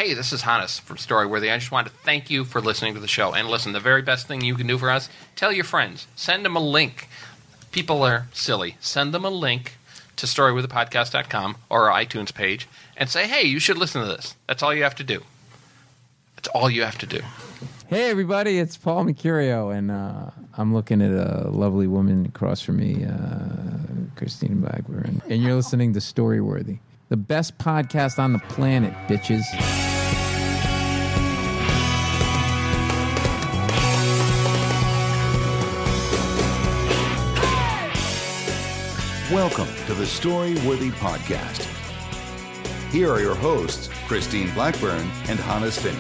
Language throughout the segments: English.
Hey, this is Hannes from Storyworthy. I just wanted to thank you for listening to the show. And listen, the very best thing you can do for us, tell your friends. Send them a link. People are silly. Send them a link to storywiththepodcast.com or our iTunes page and say, hey, you should listen to this. That's all you have to do. That's all you have to do. Hey, everybody, it's Paul Mercurio, and I'm looking at a lovely woman across from me, Christine Blackburn, and you're listening to Storyworthy, the best podcast on the planet, bitches. Welcome to the Storyworthy Podcast. Here are your hosts, Christine Blackburn and Hannes Finney.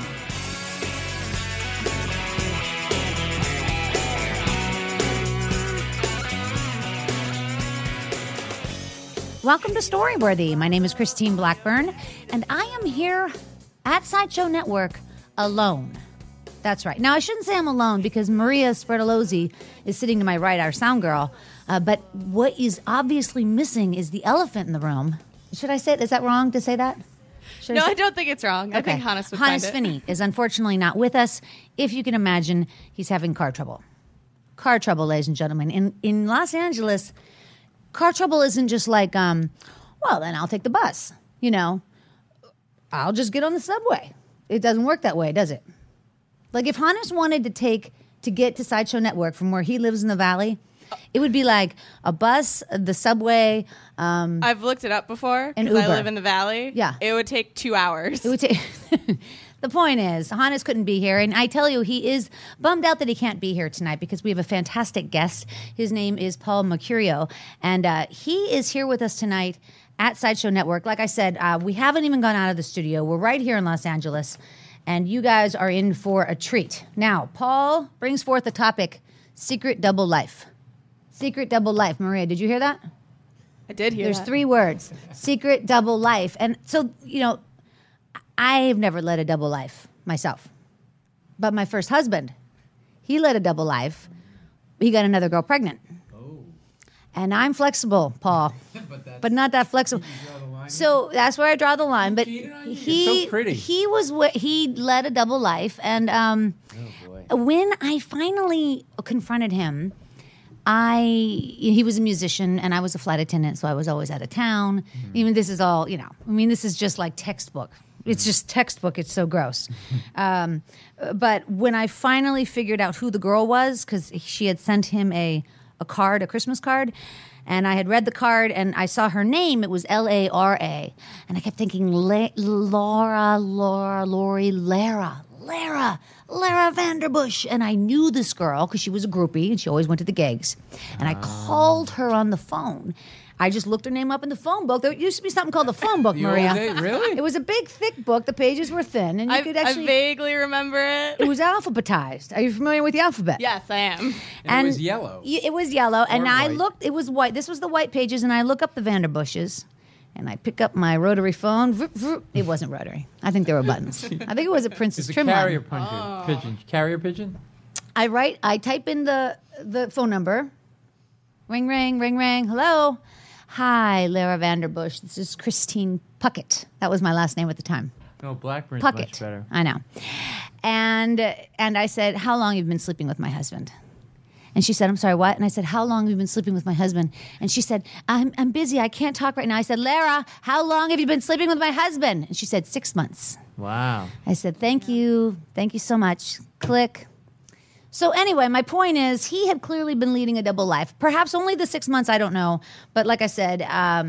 Welcome to Storyworthy. My name is Christine Blackburn, and I am here at Sideshow Network alone. That's right. Now, I shouldn't say I'm alone because Maria Spertolozzi is sitting to my right, our sound girl. But what is obviously missing is the elephant in the room. Should I say it? Is that wrong to say that? I don't think it's wrong. Okay. I think Hannes would Hannes find it. Finney is unfortunately not with us. If you can imagine, he's having car trouble. Car trouble, ladies and gentlemen. In Los Angeles, car trouble isn't just like, well, then I'll take the bus. You know, I'll just get on the subway. It doesn't work that way, does it? Like if Hannes wanted to get to Sideshow Network from where he lives in the Valley, it would be like a bus, the subway. I've looked it up before because I live in the Valley. Yeah. It would take 2 hours. It would take. The point is, Hannes couldn't be here, and I tell you, he is bummed out that he can't be here tonight because we have a fantastic guest. His name is Paul Mercurio, and he is here with us tonight at Sideshow Network. Like I said, we haven't even gone out of the studio. We're right here in Los Angeles, and you guys are in for a treat. Now, Paul brings forth the topic, Secret Double Life. Secret Double Life. Maria, did you hear that? I did hear There's that. 3 words, Secret Double Life. And so, you know, I've never led a double life myself. But my first husband, he led a double life. He got another girl pregnant. Oh. And I'm flexible, Paul, but not that flexible. So that's where I draw the line. But he led a double life. And when I finally confronted him, he was a musician and I was a flight attendant, so I was always out of town. Even this is all, this is just like textbook. It's just textbook. It's so gross. But when I finally figured out who the girl was, because she had sent him a Christmas card, and I had read the card and I saw her name, it was Lara. And I kept thinking, Lara Vanderbush. And I knew this girl because she was a groupie and she always went to the gigs. And I called her on the phone. I just looked her name up in the phone book. There used to be something called the phone book, Maria. Really? It was a big, thick book. The pages were thin. And you could actually... I vaguely remember it. It was alphabetized. Are you familiar with the alphabet? Yes, I am. And it was yellow. It was yellow. And I white. looked, it was white. This was the white pages. And I look up the Vanderbushes. And I pick up my rotary phone. Vroom, vroom. It wasn't rotary. I think there were buttons. I think it was a Princess It's a Trim carrier line. pigeon. Carrier pigeon? I type in the phone number. Ring, ring, ring, ring. Hello. Hi, Lara Vanderbush. This is Christine Puckett. That was my last name at the time. No, Blackburn's Puckett. much better. I know. And I said, how long have you been sleeping with my husband? And she said, I'm sorry, what? And I said, how long have you been sleeping with my husband? And she said, I'm busy. I can't talk right now. I said, Lara, how long have you been sleeping with my husband? And she said, 6 months. Wow. I said, thank you. Thank you so much. Click. So anyway, my point is he had clearly been leading a double life. Perhaps only the 6 months, I don't know. But like I said,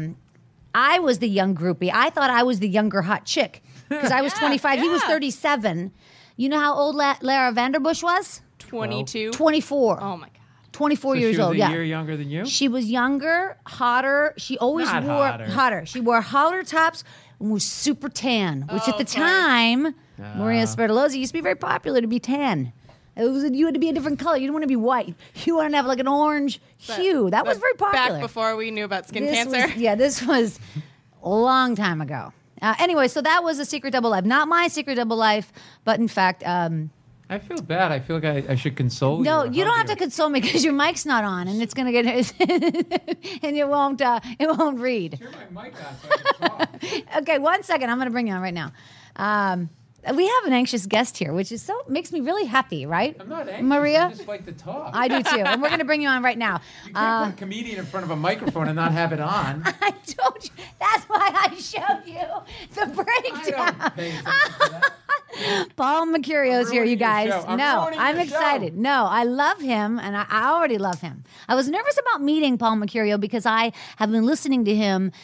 I was the young groupie. I thought I was the younger hot chick because I was 25. He was 37. You know how old Lara Vanderbush was? 22. 24. Oh, my God. 24 So years she was old, a yeah. year younger than you? She was younger, hotter. She always Not wore hotter. She wore halter tops and was super tan, which at the of course. time, Maria Spertolozzi used to be very popular to be tan. You had to be a different color. You didn't want to be white. You wanted to have like an orange hue. That was very popular. Back before we knew about skin cancer. This was a long time ago. Anyway, so that was a secret double life. Not my secret double life, but in fact... I feel bad. I feel like I should console you. No, or you don't hug have to console me because your mic's not on, and it's gonna get and it won't read. Turn my mic on so I can talk. Okay, 1 second. I'm gonna bring you on right now. We have an anxious guest here, which is makes me really happy, right? I'm not anxious. Maria? I just like to talk. I do too. And we're going to bring you on right now. You can't put a comedian in front of a microphone and not have it on. I told you. That's why I showed you the breakdown. I don't pay attention to that. Paul Mercurio's here, you guys. I'm No, ruining I'm your excited. show. No, I love him, and I already love him. I was nervous about meeting Paul Mercurio because I have been listening to him.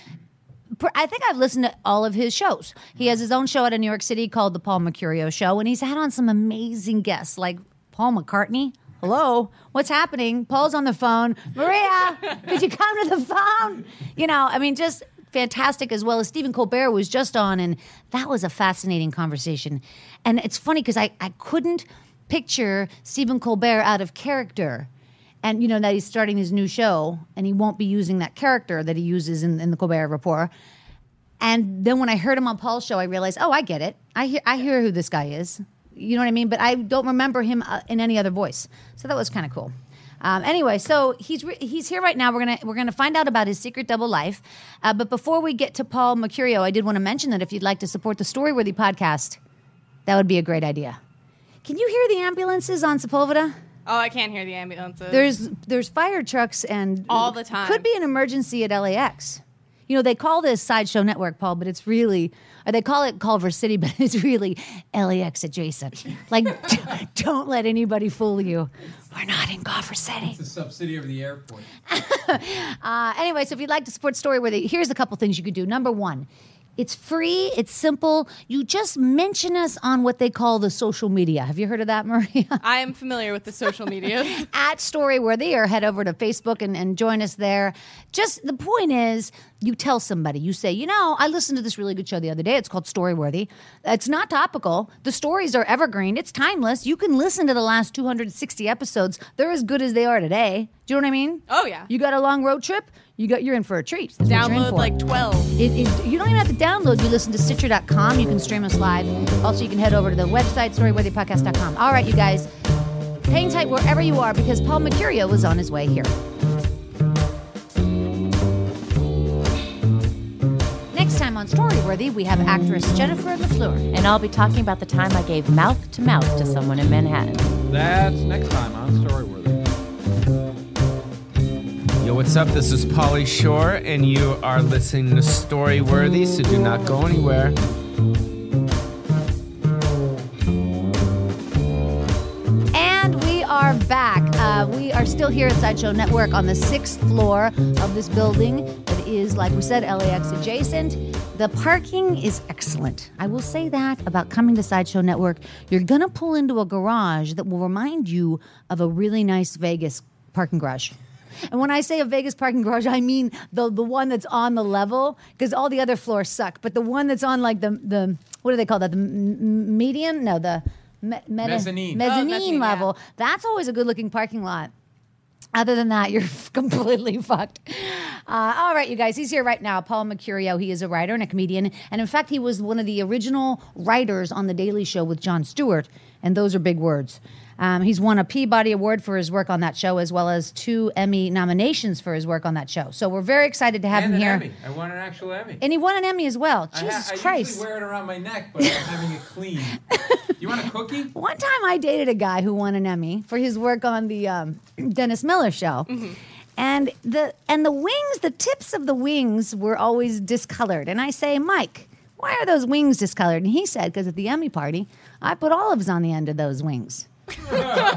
I think I've listened to all of his shows. He has his own show out of New York City called The Paul Mercurio Show, and he's had on some amazing guests like Paul McCartney. Hello, what's happening? Paul's on the phone. Maria, could you come to the phone? Just fantastic, as well as Stephen Colbert was just on, and that was a fascinating conversation. And it's funny because I couldn't picture Stephen Colbert out of character. And that he's starting his new show, and he won't be using that character that he uses in the Colbert Report. And then when I heard him on Paul's show, I realized, I get it. I hear who this guy is. You know what I mean? But I don't remember him in any other voice. So that was kind of cool. Anyway, so he's here right now. We're gonna find out about his secret double life. But before we get to Paul Mercurio, I did want to mention that if you'd like to support the Storyworthy podcast, that would be a great idea. Can you hear the ambulances on Sepulveda? Oh, I can't hear the ambulances. There's fire trucks and all the time. Could be an emergency at LAX. They call this Sideshow Network, Paul, but it's really, or they call it Culver City, but it's really LAX adjacent. Like, don't let anybody fool you. We're not in Culver City. It's a subsidiary of the airport. Anyway, so if you'd like to support Storyworthy, here's a couple things you could do. Number one, it's free. It's simple. You just mention us on what they call the social media. Have you heard of that, Maria? I am familiar with the social media. At Storyworthy, or head over to Facebook and join us there. Just the point is, you tell somebody. You say, I listened to this really good show the other day. It's called Storyworthy. It's not topical. The stories are evergreen. It's timeless. You can listen to the last 260 episodes. They're as good as they are today. Do you know what I mean? Oh, yeah. You got a long road trip? You're in for a treat. That's download like 12. You don't even have to download. You listen to Stitcher.com. You can stream us live. Also, you can head over to the website, storyworthypodcast.com. All right, you guys, hang tight wherever you are because Paul Mercurio was on his way here. Next time on Storyworthy, we have actress Jennifer LaFleur. And I'll be talking about the time I gave mouth to mouth to someone in Manhattan. That's next time on Storyworthy. Yo, what's up? This is Pauly Shore, and you are listening to Storyworthy, so do not go anywhere. And we are back. We are still here at Sideshow Network on the 6th floor of this building that is, like we said, LAX adjacent. The parking is excellent. I will say that about coming to Sideshow Network. You're going to pull into a garage that will remind you of a really nice Vegas parking garage. And when I say a Vegas parking garage, I mean the one that's on the level, because all the other floors suck. But the one that's on like the what do they call that? The median? No, the Mezzanine. Mezzanine level. Yeah. That's always a good-looking parking lot. Other than that, you're completely fucked. All right, you guys, he's here right now. Paul Mercurio. He is a writer and a comedian. And in fact, he was one of the original writers on The Daily Show with Jon Stewart. And those are big words. He's won a Peabody Award for his work on that show, as well as 2 Emmy nominations for his work on that show. So we're very excited to have him here. Emmy. I won an actual Emmy. And he won an Emmy as well. Jesus Christ. I usually wear it around my neck, but I'm having it clean. You want a cookie? One time I dated a guy who won an Emmy for his work on the Dennis Miller Show. Mm-hmm. And the wings, the tips of the wings were always discolored. And I say, Mike, why are those wings discolored? And he said, because at the Emmy party, I put olives on the end of those wings. So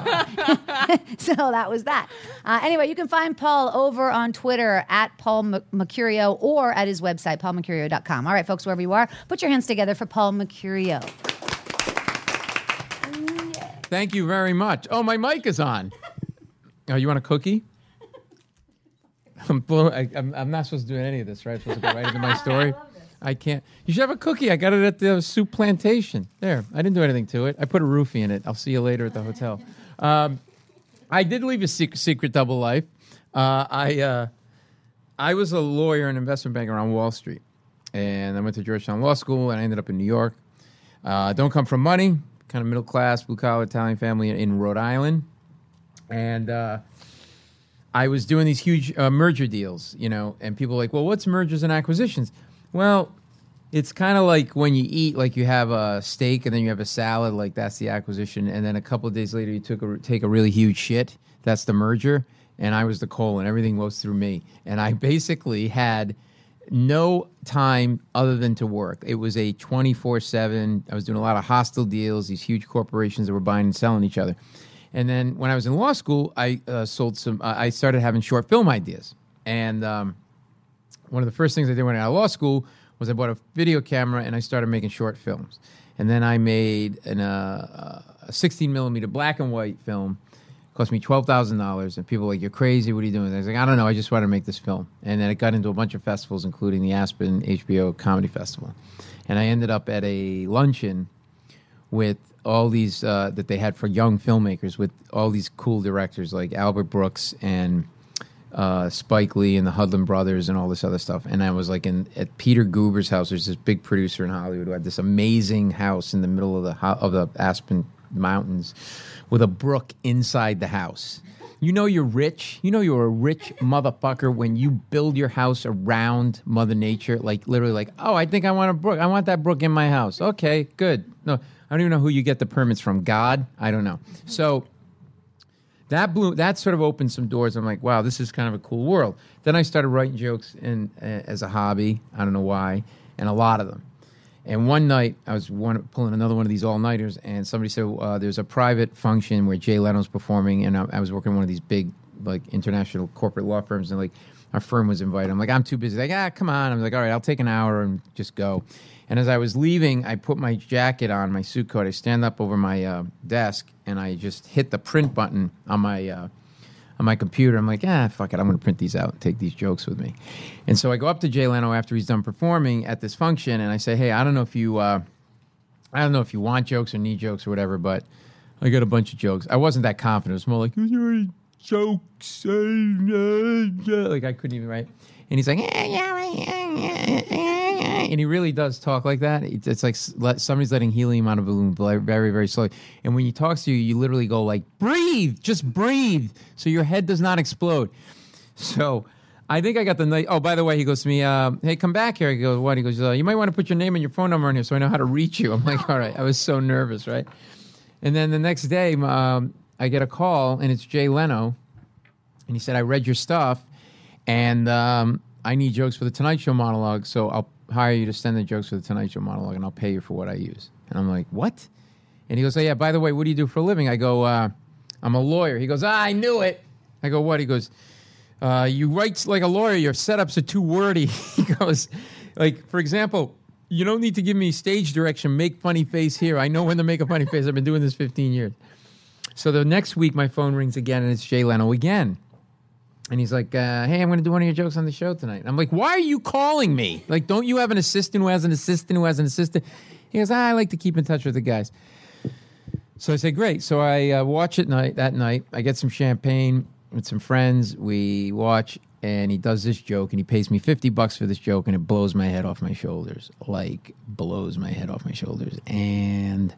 that was that. Anyway, you can find Paul over on Twitter at Paul Mercurio or at his website, paulmercurio.com. All right, folks, wherever you are, put your hands together for Paul Mercurio. Thank you very much. Oh, my mic is on. Oh, you want a cookie? I'm not supposed to do any of this, right? I'm supposed to go right into my story. I can't. You should have a cookie. I got it at the Soup Plantation. There. I didn't do anything to it. I put a roofie in it. I'll see you later at the hotel. I did leave a secret double life. I was a lawyer and investment banker on Wall Street. And I went to Georgetown Law School, and I ended up in New York. Don't come from money. Kind of middle class, blue-collar Italian family in Rhode Island. And I was doing these huge merger deals, and people were like, well, what's mergers and acquisitions? Well, It's kind of like when you eat, like you have a steak and then you have a salad, like that's the acquisition. And then a couple of days later, you take a really huge shit. That's the merger. And I was the colon. Everything goes through me. And I basically had no time other than to work. It was a 24/7. I was doing a lot of hostile deals, these huge corporations that were buying and selling each other. And then when I was in law school, I started having short film ideas. And one of the first things I did when I was out of law school was I bought a video camera and I started making short films. And then I made a 16 millimeter black and white film. It cost me $12,000. And people were like, you're crazy. What are you doing? I was like, I don't know. I just want to make this film. And then it got into a bunch of festivals, including the Aspen HBO Comedy Festival. And I ended up at a luncheon with all these that they had for young filmmakers, with all these cool directors like Albert Brooks and Spike Lee and the Hudlin brothers and all this other stuff. And I was like at Peter Guber's house. There's this big producer in Hollywood who had this amazing house in the middle of the Aspen Mountains with a brook inside the house. You know you're rich. You know you're a rich motherfucker when you build your house around Mother Nature. Like literally like, oh, I think I want a brook. I want that brook in my house. Okay, good. No, I don't even know who you get the permits from. God? I don't know. So that sort of opened some doors. I'm like, wow, this is kind of a cool world. Then I started writing jokes as a hobby. I don't know why, and a lot of them. And one night, I was pulling another one of these all-nighters, and somebody said, there's a private function where Jay Leno's performing, and I was working in one of these big, like, international corporate law firms, and, like, our firm was invited. I'm like, I'm too busy. Like, come on. I'm like, all right, I'll take an hour and just go. And as I was leaving, I put my jacket on, my suit coat. I stand up over my desk, and I just hit the print button on my computer. I'm like, fuck it. I'm going to print these out and take these jokes with me. And so I go up to Jay Leno after he's done performing at this function, and I say, hey, I don't know if you want jokes or need jokes or whatever, but I got a bunch of jokes. I wasn't that confident. It was more like, is there any jokes? Like I couldn't even write. And he's like, and he really does talk like that. It's like somebody's letting helium out of a balloon very, very slowly. And when he talks to you, you literally go like, breathe, just breathe, so your head does not explode. So I think I got the night. Oh, by the way, he goes to me, hey, come back here. He goes, what? He goes, you might want to put your name and your phone number in here so I know how to reach you. I'm like, all right. I was so nervous, right? And then the next day, I get a call, and it's Jay Leno. And he said, I read your stuff, and I need jokes for the Tonight Show monologue, so I'll hire you to send the jokes for the Tonight Show monologue, and I'll pay you for what I use. And I'm like, what? And he goes, oh, yeah, by the way, what do you do for a living? I go, I'm a lawyer. He goes, I knew it. I go, what? He goes, you write like a lawyer. Your setups are too wordy. He goes, like, for example, you don't need to give me stage direction. Make funny face here. I know when to make a funny face. I've been doing this 15 years. So the next week, my phone rings again, and it's Jay Leno again. And he's like, hey, I'm going to do one of your jokes on the show tonight. And I'm like, why are you calling me? Like, don't you have an assistant who has an assistant who has an assistant? He goes, I like to keep in touch with the guys. So I say, great. So I watch it that night. I get some champagne with some friends. We watch, and he does this joke, and he pays me $50 for this joke, and it blows my head off my shoulders. Like, blows my head off my shoulders. And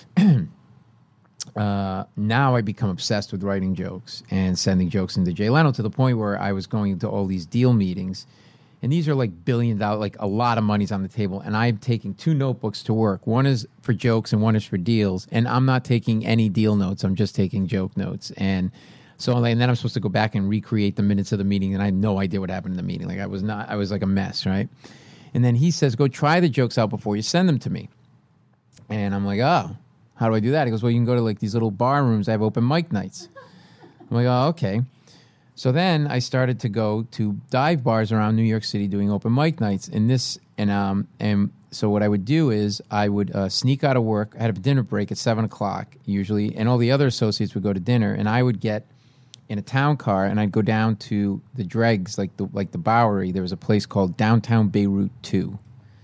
now I become obsessed with writing jokes and sending jokes into Jay Leno to the point where I was going to all these deal meetings. And these are like $1 billion, like a lot of money's on the table. And I'm taking 2 notebooks to work. One is for jokes and one is for deals. And I'm not taking any deal notes. I'm just taking joke notes. And so, and then I'm supposed to go back and recreate the minutes of the meeting. And I had no idea what happened in the meeting. Like I was like a mess, right? And then he says, go try the jokes out before you send them to me. And I'm like, oh, how do I do that? He goes, well, you can go to like these little bar rooms. I have open mic nights. I'm like, oh, okay. So then I started to go to dive bars around New York City doing open mic nights. And so what I would do is I would sneak out of work. I had a dinner break at 7 o'clock usually, and all the other associates would go to dinner, and I would get in a town car and I'd go down to the dregs, like the Bowery. There was a place called Downtown Beirut 2.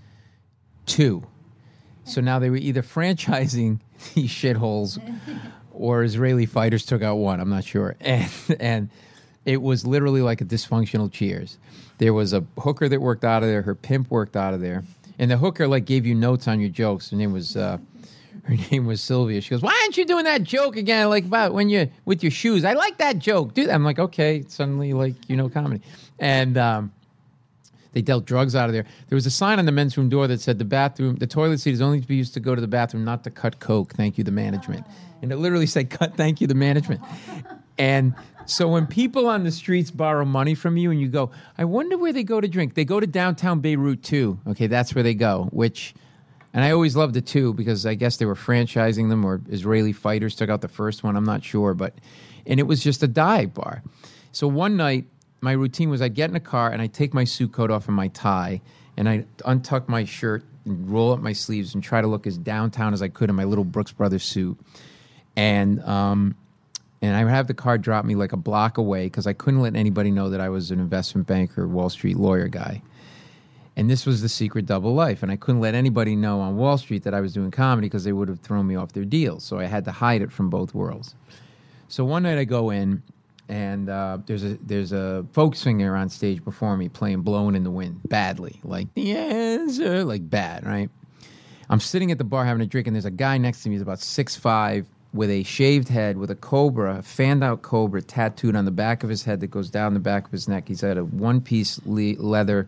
So now they were either franchising these shitholes or Israeli fighters took out one. I'm not sure. And it was literally like a dysfunctional Cheers. There was a hooker that worked out of there. Her pimp worked out of there. And the hooker like gave you notes on your jokes. Her name was Sylvia. She goes, why aren't you doing that joke again? Like about when you're with your shoes. I like that joke. Dude, I'm like, okay. Suddenly like, comedy. And They dealt drugs out of there. There was a sign on the men's room door that said the toilet seat is only to be used to go to the bathroom, not to cut coke. Thank you, the management. And it literally said, thank you, the management. And so when people on the streets borrow money from you and you go, I wonder where they go to drink. They go to downtown Beirut too. Okay, that's where they go, and I always loved it too because I guess they were franchising them or Israeli fighters took out the first one. I'm not sure, and it was just a dive bar. So one night, my routine was I'd get in a car and I'd take my suit coat off and my tie and I'd untuck my shirt and roll up my sleeves and try to look as downtown as I could in my little Brooks Brothers suit. And I would have the car drop me like a block away because I couldn't let anybody know that I was an investment banker, Wall Street lawyer guy. And this was the secret double life. And I couldn't let anybody know on Wall Street that I was doing comedy because they would have thrown me off their deals. So I had to hide it from both worlds. So one night I go in, and there's a folk singer on stage before me playing Blowing in the Wind, badly. Like, the answer, like bad, right? I'm sitting at the bar having a drink, and there's a guy next to me. He's about 6'5", with a shaved head, with a fanned-out cobra tattooed on the back of his head that goes down the back of his neck. He's got a one-piece leather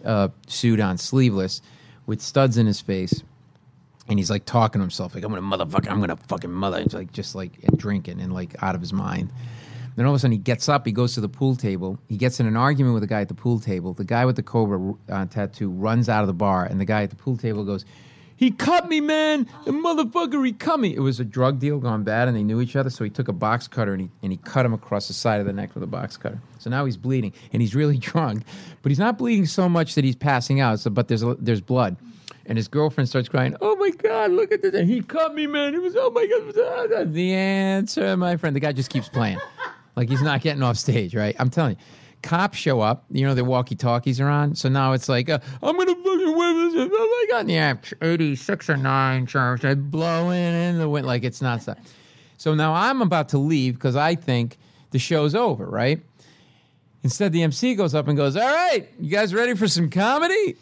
suit on, sleeveless, with studs in his face, and he's like talking to himself, like I'm gonna fucking mother. He's like just like drinking and like out of his mind. Then all of a sudden he gets up, he goes to the pool table, he gets in an argument with the guy at the pool table. The guy with the cobra tattoo runs out of the bar, and the guy at the pool table goes, "He cut me, man! The motherfucker, he cut me!" It was a drug deal gone bad, and they knew each other, so he took a box cutter and he cut him across the side of the neck with a box cutter. So now he's bleeding, and he's really drunk, but he's not bleeding so much that he's passing out. But there's blood, and his girlfriend starts crying. "Oh my God, look at this! And he cut me, man! It was oh my God!" The answer, my friend. The guy just keeps playing, like he's not getting off stage, right? I'm telling you. Cops show up, their walkie-talkies are on, so now it's like, I'm going to fucking win this, oh my God, yeah, 86 or 9, blowing in the wind, like it's not stuff. So now I'm about to leave because I think the show's over, right? Instead, the MC goes up and goes, all right, you guys ready for some comedy?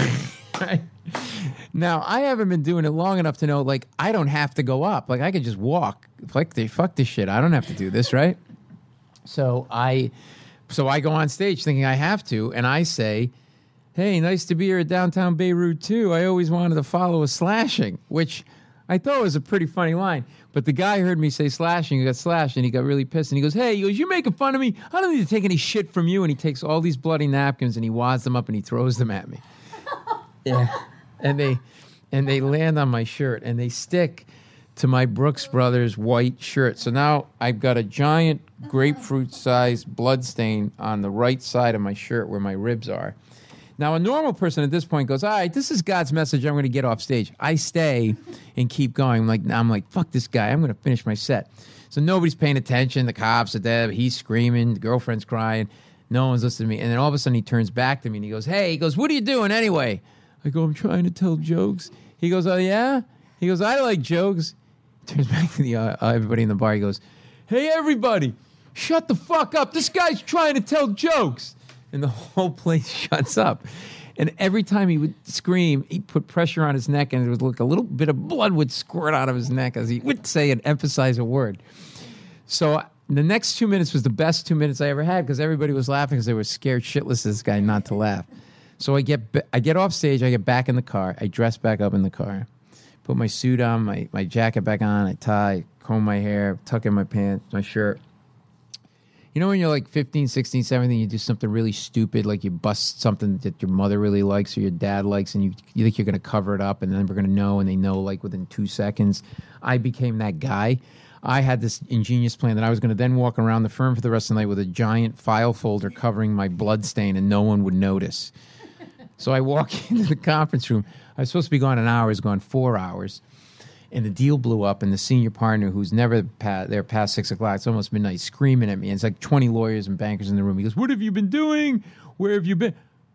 Right? Now, I haven't been doing it long enough to know, like, I don't have to go up. Like, I could just walk. Fuck this shit. I don't have to do this, right? So I go on stage thinking I have to, and I say, hey, nice to be here at downtown Beirut, too. I always wanted to follow a slashing, which I thought was a pretty funny line. But the guy heard me say slashing, he got slashed, and he got really pissed. And he goes, hey, you're making fun of me? I don't need to take any shit from you. And he takes all these bloody napkins, and he wads them up, and he throws them at me. Yeah. And they land on my shirt, and they stick to my Brooks Brothers white shirt. So now I've got a giant grapefruit-sized blood stain on the right side of my shirt where my ribs are. Now, a normal person at this point goes, all right, this is God's message. I'm going to get off stage. I stay and keep going. I'm like, fuck this guy. I'm going to finish my set. So nobody's paying attention. The cops are there. He's screaming. The girlfriend's crying. No one's listening to me. And then all of a sudden he turns back to me and he goes, hey, what are you doing anyway? I go, I'm trying to tell jokes. He goes, oh, yeah? He goes, I like jokes. Turns back to the everybody in the bar. He goes, hey, everybody, shut the fuck up. This guy's trying to tell jokes. And the whole place shuts up. And every time he would scream, he'd put pressure on his neck, and it would look a little bit of blood would squirt out of his neck as he would say and emphasize a word. So the next 2 minutes was the best 2 minutes I ever had because everybody was laughing because they were scared shitless of this guy not to laugh. So I get off stage, I get back in the car, I dress back up in the car. Put my suit on, my jacket back on, I tie, comb my hair, tuck in my pants, my shirt. You know when you're like 15, 16, 17, you do something really stupid, like you bust something that your mother really likes or your dad likes, and you think you're going to cover it up, and then we're going to know, and they know like within 2 seconds. I became that guy. I had this ingenious plan that I was going to then walk around the firm for the rest of the night with a giant file folder covering my blood stain, and no one would notice. So I walk into the conference room. I was supposed to be gone an hour. I was gone 4 hours. And the deal blew up, and the senior partner, who's never there past 6 o'clock, it's almost midnight, screaming at me. And it's like 20 lawyers and bankers in the room. He goes, what have you been doing? Where have you been?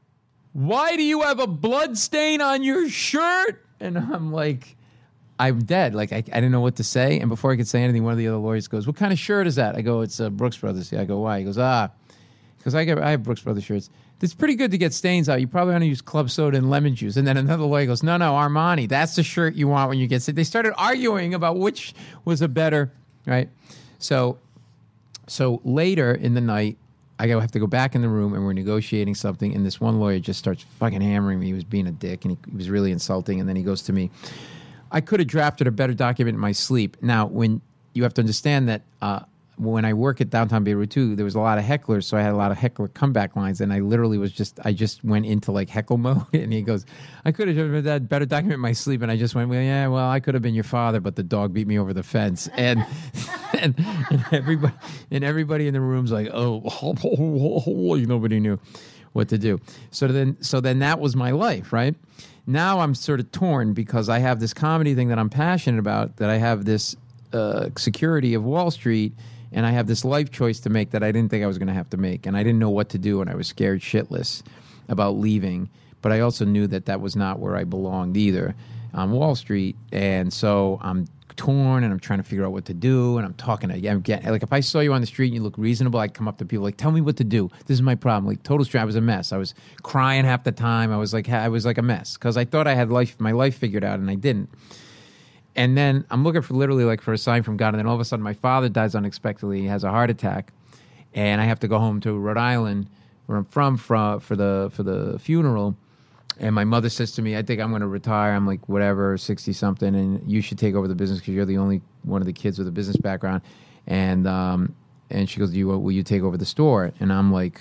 Why do you have a blood stain on your shirt? And I'm like, I'm dead. Like, I didn't know what to say. And before I could say anything, one of the other lawyers goes, what kind of shirt is that? I go, it's Brooks Brothers. I go, why? He goes, because I have Brooks Brothers shirts. It's pretty good to get stains out. You probably want to use club soda and lemon juice. And then another lawyer goes, no, Armani. That's the shirt you want when you get sick. They started arguing about which was a better, right? So later in the night, I have to go back in the room, and we're negotiating something, and this one lawyer just starts fucking hammering me. He was being a dick, and he was really insulting, and then he goes to me, I could have drafted a better document in my sleep. Now, when you have to understand that when I work at Downtown Beirut too, there was a lot of hecklers, so I had a lot of heckler comeback lines, and I literally I just went into like heckle mode, and he goes, I could have done that better document in my sleep, and I just went, well, I could have been your father, but the dog beat me over the fence, and everybody in the room's like, nobody knew what to do. So then that was my life, right? Now I'm sort of torn because I have this comedy thing that I'm passionate about, that I have this security of Wall Street, and I have this life choice to make that I didn't think I was going to have to make. And I didn't know what to do, and I was scared shitless about leaving. But I also knew that was not where I belonged either, on Wall Street. And so I'm torn, and I'm trying to figure out what to do. And I'm talking again. Like, if I saw you on the street and you look reasonable, I'd come up to people like, tell me what to do. This is my problem. Like, total stress. I was a mess. I was crying half the time. I was like a mess because I thought I had my life figured out, and I didn't. And then I'm looking for a sign from God. And then all of a sudden my father dies unexpectedly. He has a heart attack. And I have to go home to Rhode Island, where I'm from for the funeral. And my mother says to me, I think I'm going to retire. I'm like, whatever, 60-something. And you should take over the business because you're the only one of the kids with a business background. And she goes, will you take over the store? And I'm like,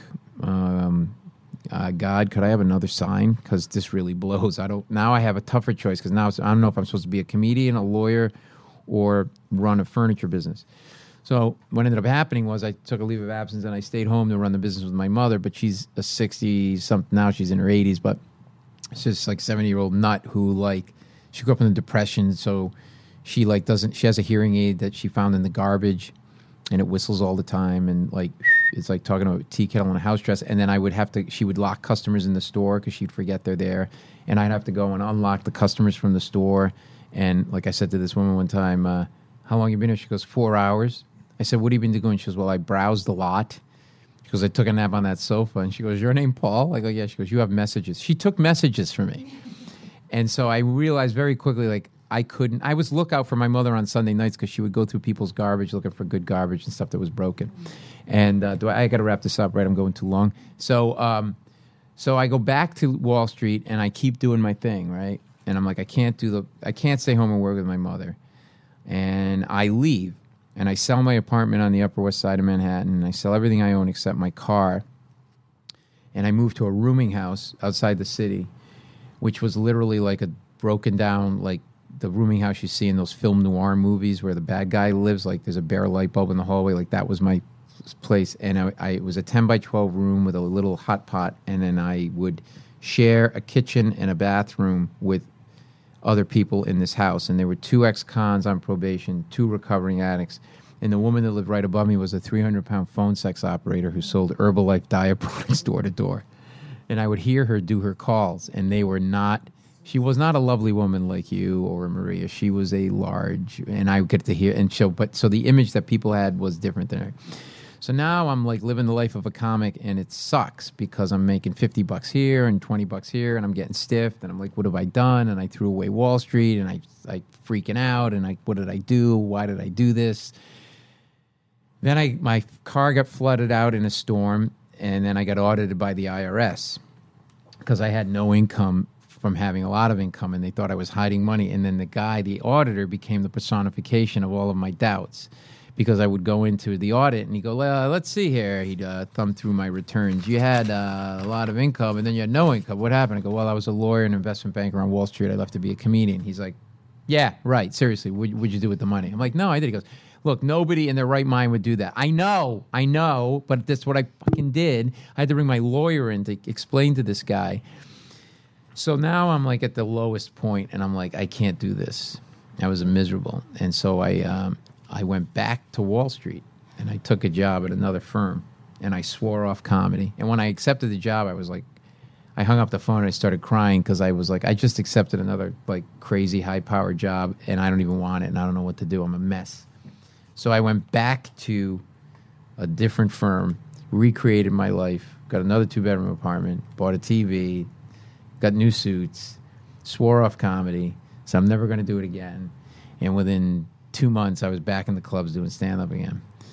God, could I have another sign? Because this really blows. Now I have a tougher choice because now I don't know if I'm supposed to be a comedian, a lawyer, or run a furniture business. So what ended up happening was I took a leave of absence and I stayed home to run the business with my mother. But she's a 60-something now. She's in her 80s, but she's just like 70-year-old nut who she grew up in the Depression. So she she has a hearing aid that she found in the garbage, and it whistles all the time, and it's like talking to a tea kettle on a house dress. And then she would lock customers in the store because she'd forget they're there, and I'd have to go and unlock the customers from the store. And like I said to this woman one time, how long you been here? She goes, 4 hours. I said, what have you been doing? She goes, well, I browsed a lot. She goes, I took a nap on that sofa. And she goes, your name Paul? I go, yeah. She goes, you have messages. She took messages for me. And so I realized very quickly, I was lookout for my mother on Sunday nights because she would go through people's garbage looking for good garbage and stuff that was broken. And I got to wrap this up, right? I'm going too long. So I go back to Wall Street and I keep doing my thing, right? And I'm like, I can't stay home and work with my mother. And I leave and I sell my apartment on the Upper West Side of Manhattan. I sell everything I own except my car. And I move to a rooming house outside the city, which was literally like a broken down, the rooming house you see in those film noir movies where the bad guy lives, like there's a bare light bulb in the hallway, like that was my place. And it was a 10 by 12 room with a little hot pot, and then I would share a kitchen and a bathroom with other people in this house. And there were 2 ex-cons on probation, 2 recovering addicts, and the woman that lived right above me was a 300-pound phone sex operator who sold Herbalife diet products door to door. And I would hear her do her calls, and she was not a lovely woman like you or Maria. She was a large, and I get to hear, so the image that people had was different than her. So now I'm living the life of a comic, and it sucks because I'm making $50 here and $20 here, and I'm getting stiffed, and I'm like, what have I done? And I threw away Wall Street, and I freaking out, and what did I do? Why did I do this? Then my car got flooded out in a storm, and then I got audited by the IRS because I had no income from having a lot of income, and they thought I was hiding money. And then the auditor, became the personification of all of my doubts, because I would go into the audit and he'd go, well, let's see here. He'd thumb through my returns. You had a lot of income, and then you had no income. What happened? I go, well, I was a lawyer and investment banker on Wall Street. I left to be a comedian. He's like, yeah, right. Seriously, what'd you do with the money? I'm like, no, I did. He goes, look, nobody in their right mind would do that. I know, but that's what I fucking did. I had to bring my lawyer in to explain to this guy. So now I'm at the lowest point, and I'm like, I can't do this. I was miserable. And so I went back to Wall Street, and I took a job at another firm, and I swore off comedy. And when I accepted the job, I was like, I hung up the phone and I started crying because I was like, I just accepted another crazy high-powered job, and I don't even want it, and I don't know what to do. I'm a mess. So I went back to a different firm, recreated my life, got another 2-bedroom apartment, bought a TV, got new suits, swore off comedy, so I'm never going to do it again. And within 2 months, I was back in the clubs doing stand-up again.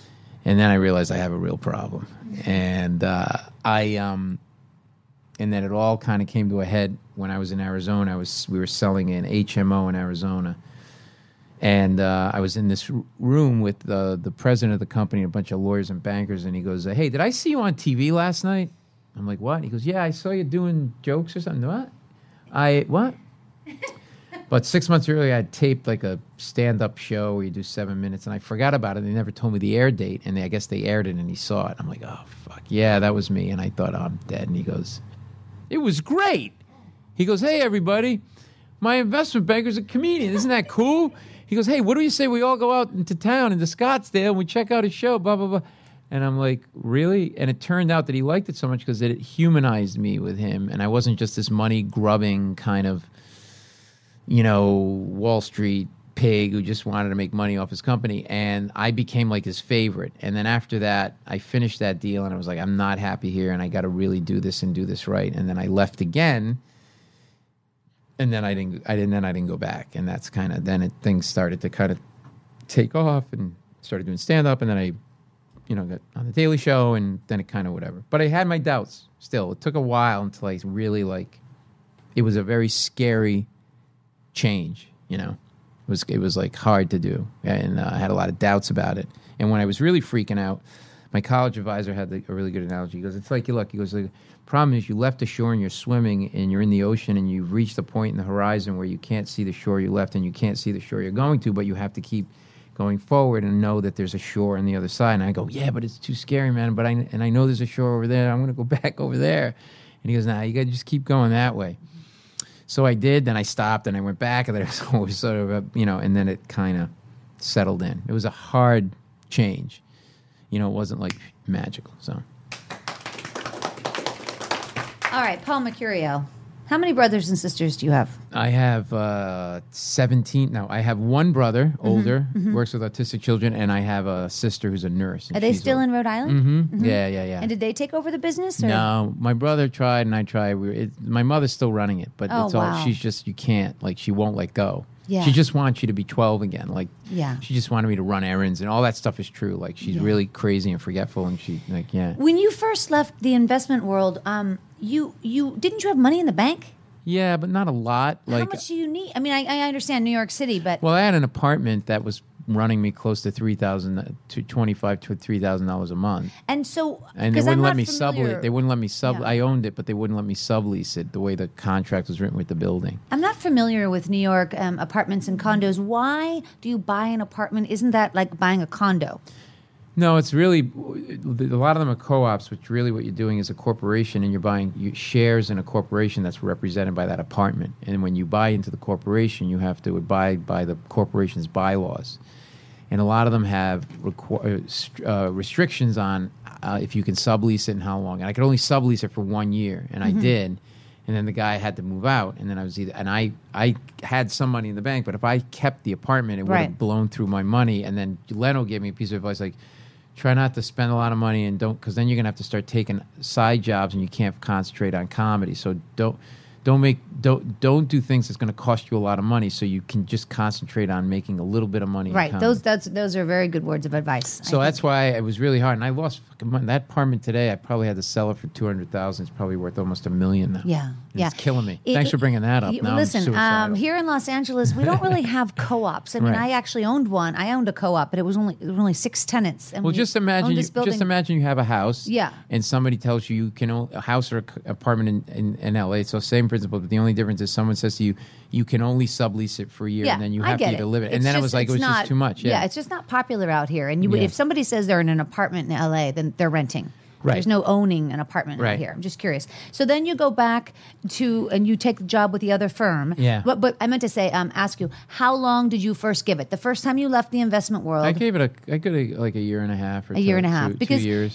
And then I realized I have a real problem. And and then it all kind of came to a head when I was in Arizona. We were selling an HMO in Arizona. And I was in this room with the president of the company, a bunch of lawyers and bankers, and he goes, hey, did I see you on TV last night? I'm like, what? He goes, yeah, I saw you doing jokes or something. What? But 6 months earlier, I had taped like a stand-up show where you do 7 minutes, and I forgot about it. They never told me the air date, and I guess they aired it, and he saw it. I'm like, oh, fuck, yeah, that was me. And I thought, oh, I'm dead. And he goes, it was great. He goes, hey, everybody, my investment banker's a comedian. Isn't that cool? He goes, hey, what do you say we all go out into town, into Scottsdale, and we check out his show, blah, blah, blah. And I'm like, really? And it turned out that he liked it so much because it humanized me with him, and I wasn't just this money-grubbing kind of, Wall Street pig who just wanted to make money off his company. And I became like his favorite. And then after that, I finished that deal, and I was like, I'm not happy here, and I got to really do this and do this right. And then I left again. And then I didn't go back, and that's kind of things started to kind of take off, and started doing stand up, and then I, got on the Daily Show, and then it kind of whatever. But I had my doubts still. It took a while until I really it was a very scary change. It was like hard to do, and I had a lot of doubts about it. And when I was really freaking out, my college advisor had a really good analogy. He goes, it's like your luck. He goes, the problem is you left the shore and you're swimming and you're in the ocean and you've reached a point in the horizon where you can't see the shore you left and you can't see the shore you're going to, but you have to keep going forward and know that there's a shore on the other side. And I go, yeah, but it's too scary, man. But I know there's a shore over there. I'm going to go back over there. And he goes, nah, you got to just keep going that way. So I did. Then I stopped and I went back, and then it was always sort of and then it kind of settled in. It was a hard change. It wasn't like magical. So. All right, Paul Mercurio. How many brothers and sisters do you have? I have 17. No, I have one brother, older, works with autistic children, and I have a sister who's a nurse. Are they still in Rhode Island? Mm-hmm. Yeah. And did they take over the business? Or? No, my brother tried and I tried. My mother's still running it, but it's all, she's just, you can't, she won't let go. Yeah. She just wants you to be 12 again. Yeah. She just wanted me to run errands, and all that stuff is true. She's really crazy and forgetful, and yeah. When you first left the investment world, you didn't you have money in the bank? Yeah, but not a lot. How much do you need? I mean, I understand New York City, but well, I had an apartment that was running me close to $3,000 to $2,500 to $3,000 a month. And so, and they wouldn't let me sublease. They wouldn't let me Yeah. I owned it, but they wouldn't let me sublease it the way the contract was written with the building. I'm not familiar with New York apartments and condos. Why do you buy an apartment? Isn't that like buying a condo? No, it's really, a lot of them are co-ops, which really what you're doing is a corporation, and you're buying shares in a corporation that's represented by that apartment. And when you buy into the corporation, you have to abide by the corporation's bylaws. And a lot of them have restrictions on if you can sublease it and how long. And I could only sublease it for 1 year, and I did. And then the guy had to move out, and then I had some money in the bank, but if I kept the apartment, it would have blown through my money. And then Leno gave me a piece of advice try not to spend a lot of money, and because then you're gonna have to start taking side jobs, and you can't concentrate on comedy. So don't do things that's going to cost you a lot of money, so you can just concentrate on making a little bit of money. Right. Those are very good words of advice. So that's why it was really hard, and I lost fucking money. That apartment today, I probably had to sell it for $200,000. It's probably worth almost $1 million now. Yeah. It's killing me. Thanks for bringing that up. Now listen, I'm here in Los Angeles, we don't really have co-ops. I mean, I actually owned one. I owned a co-op, but it was only 6 tenants. And just imagine you have a house. Yeah. And somebody tells you can own a house or apartment in LA. It's the same principle, but the only difference is someone says to you, you can only sublease it for a year, and then you have to either live it. And then it was just too much. Yeah, it's just not popular out here. And if somebody says they're in an apartment in LA, then they're renting. Right. There's no owning an apartment out here. I'm just curious. So then you go back and you take the job with the other firm. Yeah. But I meant to say, ask you, how long did you first give it? The first time you left the investment world? I gave it like a year and a half or a year and a half. Because 2 years.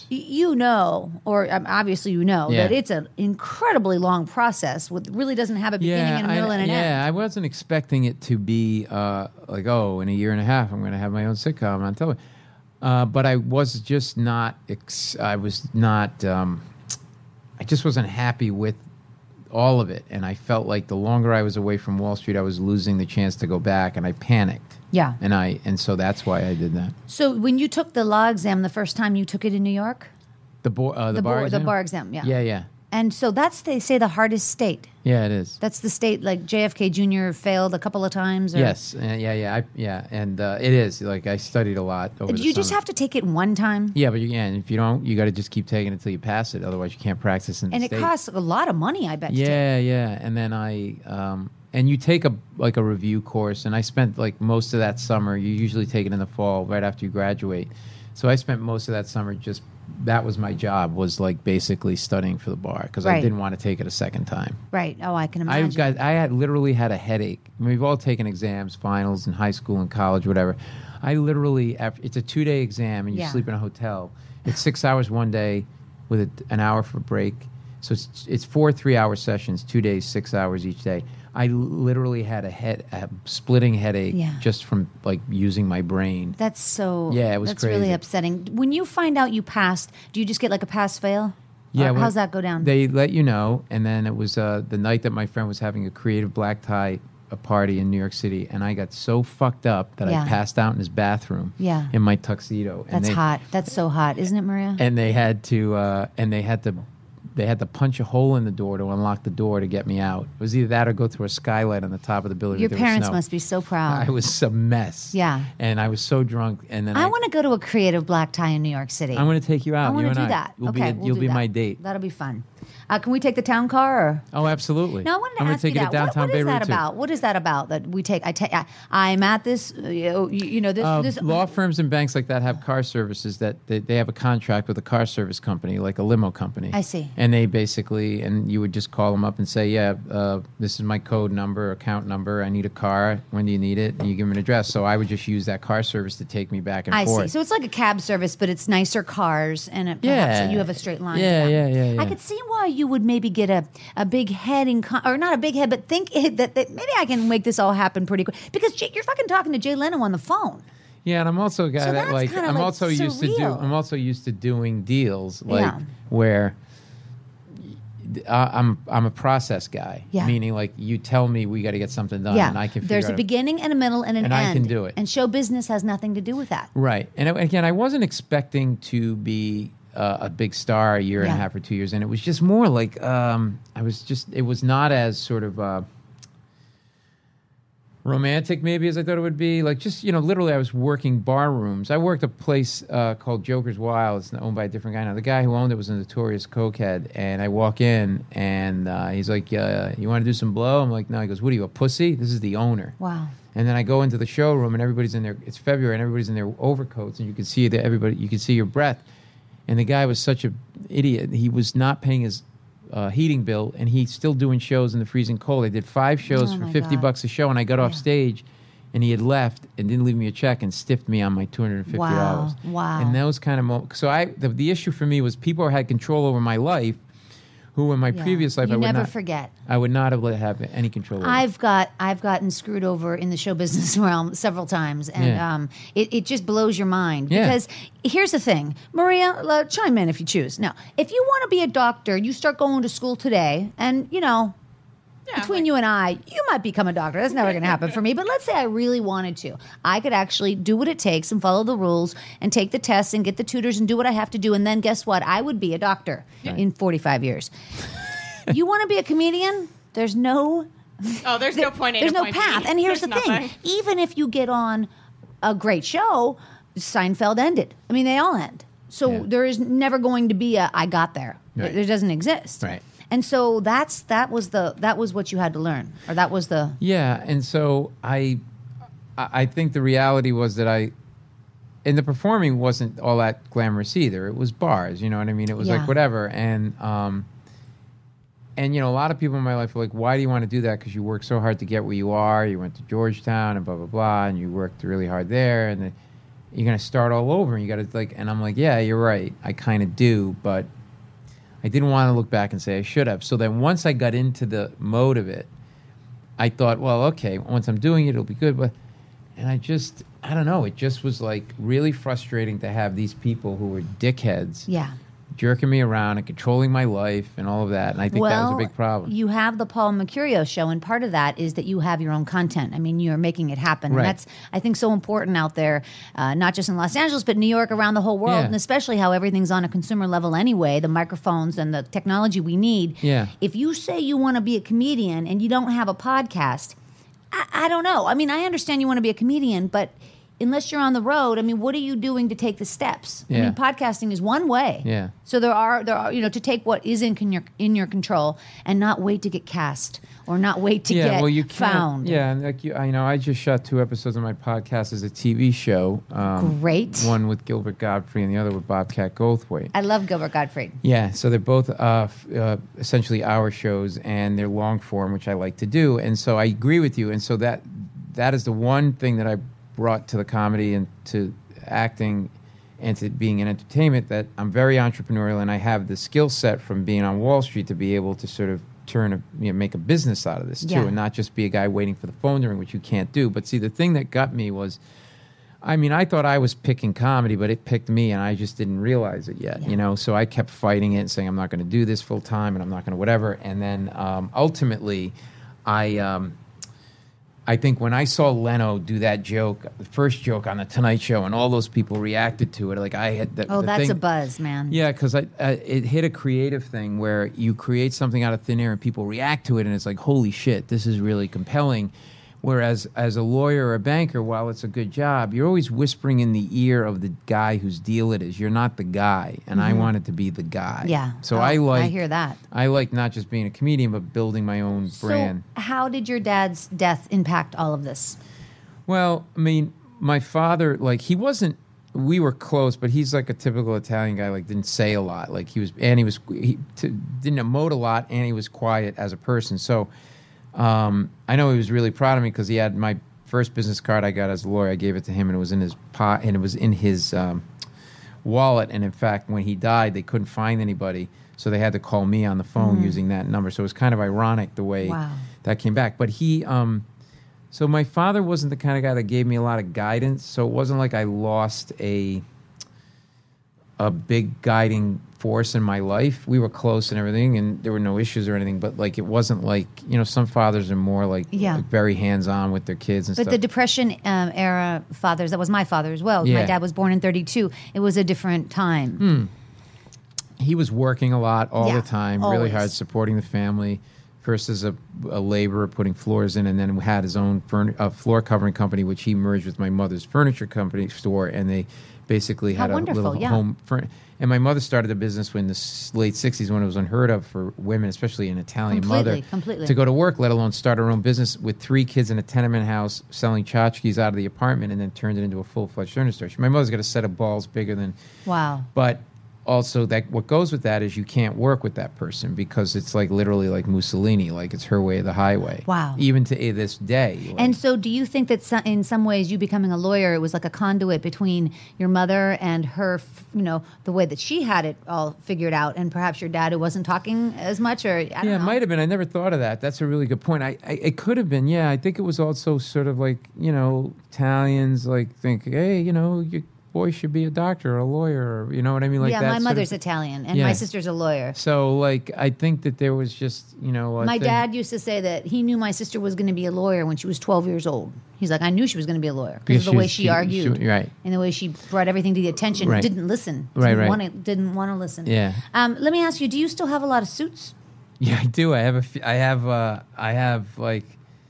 Obviously that it's an incredibly long process. Really doesn't have a beginning and a middle and an end. Yeah, I wasn't expecting it to be in a year and a half I'm going to have my own sitcom on television. But I was just not. I just wasn't happy with all of it. And I felt like the longer I was away from Wall Street, I was losing the chance to go back, and I panicked. Yeah. And so that's why I did that. So when you took the law exam the first time, you took it in New York? The bar exam? The bar exam, yeah. Yeah. And so that's, they say, the hardest state. Yeah, it is. That's the state, like JFK Jr. failed a couple of times? Or? Yes. Yeah. And it is. Like, I studied a lot over the You just summer. have to take it one time? Yeah, but if you don't, you got to just keep taking it until you pass it. Otherwise, you can't practice in the state. And it costs a lot of money, I bet you. Yeah. And then and you take a review course, and I spent like most of that summer. You usually take it in the fall, right after you graduate. So I spent most of that summer that was my job, was like basically studying for the bar, because I didn't want to take it a second time. Right. Oh, I can imagine. I had literally had a headache. I mean, we've all taken exams, finals in high school and college, whatever. I literally, it's a 2-day exam, and you sleep in a hotel. It's 6 hours one day with an hour for break. So it's 4 3-hour sessions, 2 days, 6 hours each day. I literally had a splitting headache just from like using my brain. That's so. Yeah, it was that's crazy. Really upsetting. When you find out you passed, do you just get like a pass fail? Yeah. How's that go down? They let you know, and then it was the night that my friend was having a creative black tie party in New York City, and I got so fucked up that I passed out in his bathroom. Yeah. In my tuxedo. That's hot. That's so hot, isn't it, Maria? And they had to punch a hole in the door to unlock the door to get me out. It was either that or go through a skylight on the top of the building. Your parents must be so proud. I was a mess. Yeah. And I was so drunk. And then I want to go to a creative black tie in New York City. I'm going to take you out. I want to do that. You'll be my date. That'll be fun. Can we take the town car? Or? Oh, absolutely. No, I wanted to I'm ask take you it to that. downtown What is Beirut that about? What is that about that we take? I'm at this. This law firms and banks like that have car services that they have a contract with a car service company, like a limo company. I see. And they basically, and you would just call them up and say, this is my code number, account number. I need a car. When do you need it? And you give them an address. So I would just use that car service to take me back and forth. I see. So it's like a cab service, but it's nicer cars, and perhaps you have a straight line. Yeah. I could see why you would maybe get a big head or not a big head, but think that maybe I can make this all happen pretty quick, because you're fucking talking to Jay Leno on the phone. Yeah, and I'm also a guy So that that's kinda I'm like also surreal. I'm also used to doing deals where I'm a process guy. Yeah. Meaning like you tell me we got to get something done, and I can figure There's out a beginning and a middle and an end. I can do it. And show business has nothing to do with that. Right. And again, I wasn't expecting to be a big star a year and a half or 2 years, and it was just more like it was not as sort of romantic maybe as I thought it would be. Like just, literally I was working bar rooms. I worked a place called Joker's Wild. It's owned by a different guy now. The guy who owned it was a notorious cokehead, and I walk in and he's like, you want to do some blow? I'm like, no. He goes, what are you, a pussy? This is the owner. Wow. And then I go into the showroom and everybody's in there. It's February and everybody's in their overcoats, and you can see you can see your breath. And the guy was such an idiot. He was not paying his heating bill, and he's still doing shows in the freezing cold. I did 5 shows for $50 a show, and I got off stage, and he had left and didn't leave me a check and stiffed me on my $250. Wow. And those kind of moments. So the issue for me was people had control over my life, who in my previous life I would not have let have any control over. I've gotten screwed over in the show business realm several times, and it just blows your mind. Yeah. Because here's the thing, Maria, chime in if you choose. Now, if you want to be a doctor, you start going to school today, and between you and I, you might become a doctor. That's never going to happen for me. But let's say I really wanted to. I could actually do what it takes and follow the rules and take the tests and get the tutors and do what I have to do. And then guess what? I would be a doctor in 45 years. You want to be a comedian? There's no... Oh, there's no point A. There's to no point path. B. And here's There's the thing. nothing. Even if you get on a great show, Seinfeld ended. I mean, they all end. So there is never going to be I got there. Right. It doesn't exist. Right. And so that was what you had to learn, or that was the and so I think the reality was that and the performing wasn't all that glamorous either. It was bars, you know what I mean? It was like whatever, and a lot of people in my life were like, "Why do you want to do that? Because you worked so hard to get where you are. You went to Georgetown and blah blah blah, and you worked really hard there, and then you're gonna start all over, and you got to and I'm like, yeah, you're right. I kind of do, but I didn't want to look back and say I should have. So then once I got into the mode of it, I thought, well, okay, once I'm doing it, it'll be good. And I don't know, it just was like really frustrating to have these people who were dickheads jerking me around and controlling my life and all of that. And I think that was a big problem. You have the Paul Mercurio show, and part of that is that you have your own content. I mean, you're making it happen. Right. And that's, I think, so important out there, not just in Los Angeles, but New York, around the whole world, Yeah. and especially how everything's on a consumer level anyway, the microphones and the technology we need. Yeah. If you say you want to be a comedian and you don't have a podcast, I don't know. I mean, I understand you want to be a comedian, but unless you're on the road, I mean, what are you doing to take the steps? I Yeah. mean, podcasting is one way. Yeah. So there are to take what is in your control and not wait to get cast or not wait to get you can't- found. Yeah, and I just shot 2 episodes of my podcast as a TV show. Great. One with Gilbert Godfrey and the other with Bobcat Goldthwait. I love Gilbert Gottfried. Yeah, so they're both essentially our shows, and they're long form, which I like to do. And so I agree with you. And so that is the one thing that I brought to the comedy and to acting and to being in entertainment, that I'm very entrepreneurial, and I have the skill set from being on Wall Street to be able to sort of make a business out of this too, Yeah. and not just be a guy waiting for the phone to ring, which you can't do. But see, the thing that got me was, I mean, I thought I was picking comedy, but it picked me, and I just didn't realize it yet, So I kept fighting it and saying, I'm not going to do this full time, and I'm not going to whatever. And then ultimately, I think when I saw Leno do that joke, the first joke on the Tonight Show, and all those people reacted to it, like I had that. Oh, that's a buzz, man. Yeah, because it hit a creative thing where you create something out of thin air and people react to it, and it's like, holy shit, this is really compelling. Whereas as a lawyer or a banker, while it's a good job, you're always whispering in the ear of the guy whose deal it is. You're not the guy, and I wanted to be the guy. Yeah. So Oh, I hear that. I like not just being a comedian, but building my own brand. So how did your dad's death impact all of this? Well, I mean, my father, like, he wasn't. We were close, but he's like a typical Italian guy. Like, didn't say a lot. Like, he didn't emote a lot, and he was quiet as a person. So. I know he was really proud of me because he had my first business card I got as a lawyer. I gave it to him, and it was in his and it was in his wallet. And in fact, when he died, they couldn't find anybody, so they had to call me on the phone using that number. So it was kind of ironic the way that came back. But he, so my father wasn't the kind of guy that gave me a lot of guidance. So it wasn't like I lost a big guiding force in my life. We were close and everything, and there were no issues or anything, but like it wasn't like, some fathers are more like very hands-on with their kids and stuff. But the Depression era fathers, that was my father as well. Yeah. My dad was born in 1932. It was a different time. He was working a lot all the time, really always. hard, supporting the family. First as a laborer, putting floors in, and then had his own floor covering company, which he merged with my mother's furniture company store, and they basically had a little home. And my mother started a business in the late 60s when it was unheard of for women, especially an Italian mother, to go to work, let alone start her own business with 3 kids in a tenement house, selling tchotchkes out of the apartment, and then turned it into a full-fledged furniture store. My mother's got a set of balls bigger than... Wow. But... also, that what goes with that is you can't work with that person because it's like literally like Mussolini, like it's her way or the highway. Wow. Even to this day. Like, And so do you think that in some ways you becoming a lawyer, it was like a conduit between your mother and her, the way that she had it all figured out, and perhaps your dad who wasn't talking as much, or I don't know. it might have been. I never thought of that. That's a really good point. It could have been, I think it was also sort of like, Italians like think, hey, you boy should be a doctor or a lawyer, or you know what I mean? Like my mother's Italian, and my sister's a lawyer. So, like, I think that there was just, my dad used to say that he knew my sister was going to be a lawyer when she was 12 years old. He's like, I knew she was going to be a lawyer because of the way she argued, right, and the way she brought everything to the attention. Right. Didn't listen, didn't want to listen. Yeah. Let me ask you: do you still have a lot of suits? Yeah, I do. I have like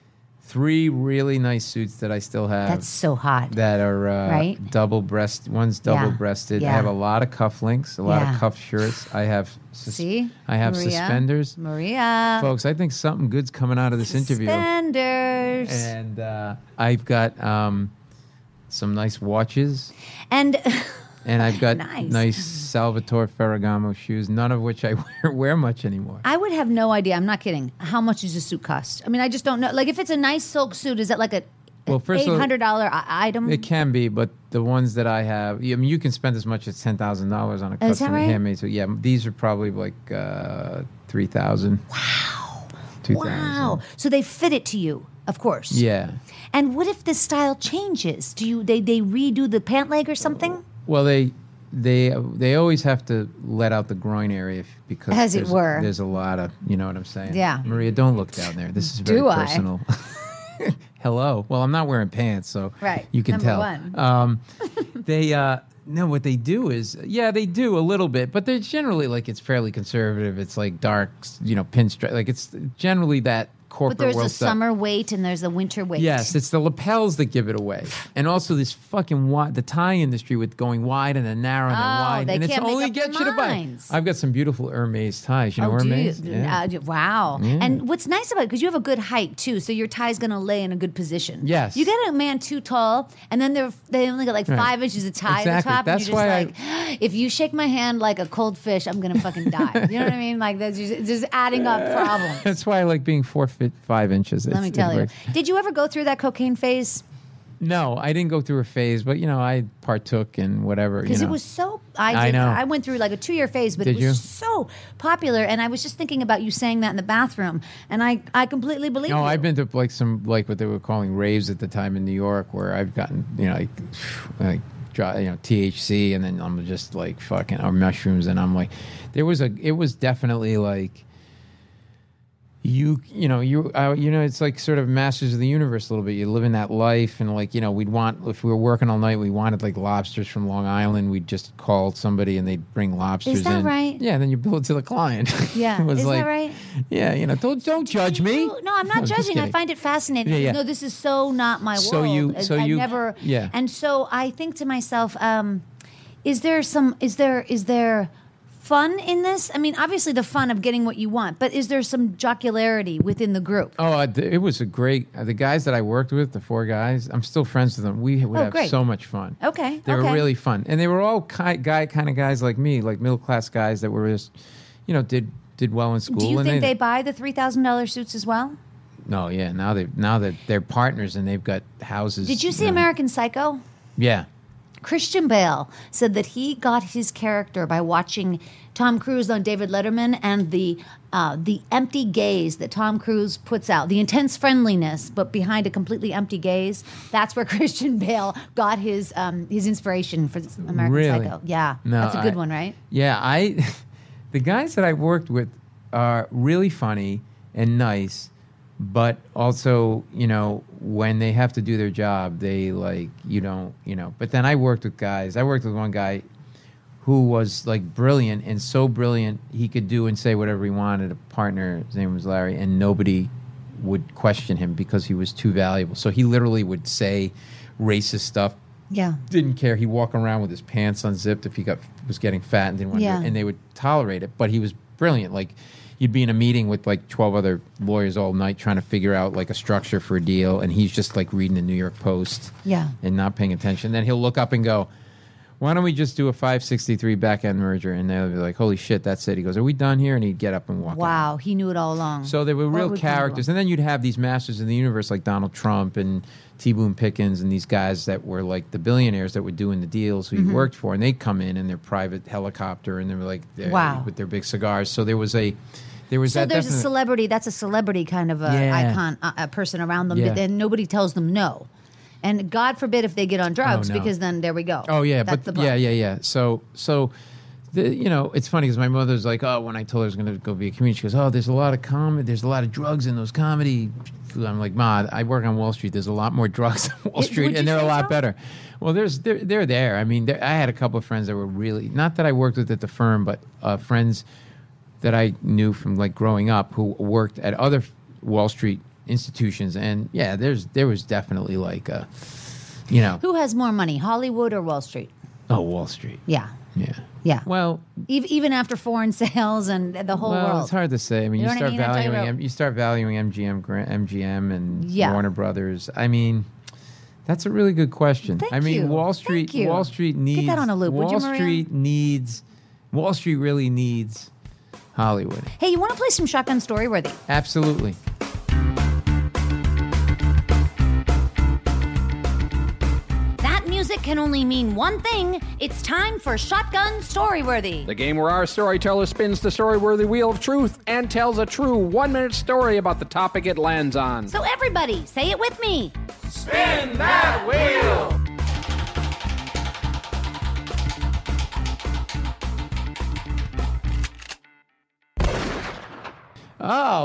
3 really nice suits that I still have. That's so hot. That are right? double-breasted. One's double-breasted. Yeah. I have a lot of cufflinks, a lot of cuff shirts. I have Maria, suspenders. Maria. Folks, I think something good's coming out of this interview. Suspenders. And I've got some nice watches. And I've got nice Salvatore Ferragamo shoes, none of which I wear much anymore. I would have no idea, I'm not kidding, how much does a suit cost? I mean, I just don't know. Like, if it's a nice silk suit, is that like $800 item? It can be, but the ones that I have, you can spend as much as $10,000 on a custom handmade. So, these are probably like $3,000. Wow. $2,000. Wow. So they fit it to you, of course. Yeah. And what if the style changes? They redo the pant leg or something? Well, they always have to let out the groin area because As it were. There's a lot of, you know what I'm saying? Yeah. Maria, don't look down there. This is very Do I? personal. Hello. Well, I'm not wearing pants, so Right. you can Number tell. one. They no, what they do is they do a little bit, but they're generally like it's fairly conservative. It's like dark, pinstripe. Like it's generally that corporate But there's world a stuff. summer weight and there's a winter weight. Yes, it's the lapels that give it away, and also this fucking the tie industry with going wide and then narrow and then wide, they and it's can't make only up get their you to buy. minds. I've got some beautiful Hermes ties. You know Oh, do Hermes? you? Yeah. Wow. Yeah. And what's nice about it, because you have a good height too, so your tie's going to lay in a good position. Yes. You get a man too tall, and then they only got like Right. 5 inches of tie Exactly. at the top. That's and you're why just like, if you shake my hand like a cold fish, I'm going to fucking die. You know what I mean? Like that's just adding up problems. That's why I like being 4'5". Let me tell you. Did you ever go through that cocaine phase? No, I didn't go through a phase, but I partook in whatever. Because it was so. I know. I went through like a 2-year phase, but Did it was you? so popular. And I was just thinking about you saying that in the bathroom, and I completely believe No, you. I've been to like some what they were calling raves at the time in New York, where I've gotten THC, and then I'm just like fucking or mushrooms, and I'm like, it was definitely like. It's like sort of Masters of the Universe a little bit. You live in that life, and like we'd want if we were working all night, we wanted like lobsters from Long Island. We'd just call somebody, and they'd bring lobsters. Is that in. right? Yeah, and then you bill it to the client. Yeah, It was is like, that right? Yeah, don't judge me. No, I'm not just judging. I kidding. find it fascinating. Yeah, yeah. No, this is so not my So world. you- so I you- never. yeah. And so I think to myself, is there fun in this? I mean, obviously the fun of getting what you want, but is there some jocularity within the group? Oh, it was a great. The guys that I worked with, the 4 guys, I'm still friends with them. We would have great. so much fun. Okay, They were okay. really fun, and they were all kind of guys like me, like middle class guys that were just, did well in school. Do you and think they buy the $3,000 suits as well? No, yeah. Now that they're partners and they've got houses. Did you see American Psycho? Yeah. Christian Bale said that he got his character by watching Tom Cruise on David Letterman, and the empty gaze that Tom Cruise puts out, the intense friendliness, but behind a completely empty gaze. That's where Christian Bale got his inspiration for American Really? Psycho. Yeah, No, that's a good one, right? Yeah, the guys that I worked with are really funny and nice, but also, when they have to do their job, they But then I worked with one guy who was like brilliant, and so brilliant he could do and say whatever he wanted. A partner, his name was Larry, and nobody would question him because he was too valuable. So he literally would say racist stuff. Yeah. Didn't care. He'd walk around with his pants unzipped if he was getting fat and didn't want Yeah. to, and they would tolerate it. But he was brilliant. Like, you'd be in a meeting with like 12 other lawyers all night trying to figure out like a structure for a deal, and he's just like reading the New York Post Yeah. and not paying attention. Then he'll look up and go, why don't we just do a 563 back-end merger? And they'll be like, holy shit, that's it. He goes, are we done here? And he'd get up and walk out. Wow, he knew it all along. So they were What real would you do? characters. And then you'd have these masters of the universe like Donald Trump and T. Boone Pickens and these guys that were like the billionaires that were doing the deals who Mm-hmm. you worked for. And they'd come in their private helicopter, and they were like Wow. with their big cigars. So there was So that there's a definite- celebrity. That's a celebrity kind of a Yeah. icon, a person around them. Yeah. But then nobody tells them no. And God forbid if they get on drugs, Oh, no. because then there we go. Oh yeah, That's but the yeah. So it's funny because my mother's like, oh, when I told her I was going to go be a comedian, she goes, oh, there's a lot of comedy, there's a lot of drugs in those comedy. I'm like, Ma, I work on Wall Street. There's a lot more drugs on Wall Would Street, you and they're a say lot so? better. Well, they're there. I mean, I had a couple of friends that were really, not that I worked with at the firm, but friends that I knew from like growing up who worked at other Wall Street institutions, and yeah, there was definitely like a, Who has more money, Hollywood or Wall Street? oh, Wall Street. Yeah. Yeah. Well, Even after foreign sales and the whole world. it's hard to say. I mean, You you, know what I start mean? I'm talking valuing about- you start valuing MGM and Yeah. Warner Brothers. I mean, that's a really good question. Thank I mean, you. Wall Thank Street. you. Wall Street needs. Get that on a loop, would Wall you, Maria? Wall Street really needs Hollywood. Hey, you want to play some Shotgun Storyworthy? Absolutely. That music can only mean one thing. It's time for Shotgun Storyworthy. The game where our storyteller spins the story-worthy wheel of truth and tells a true 1-minute story about the topic it lands on. So everybody, say it with me. Spin that wheel!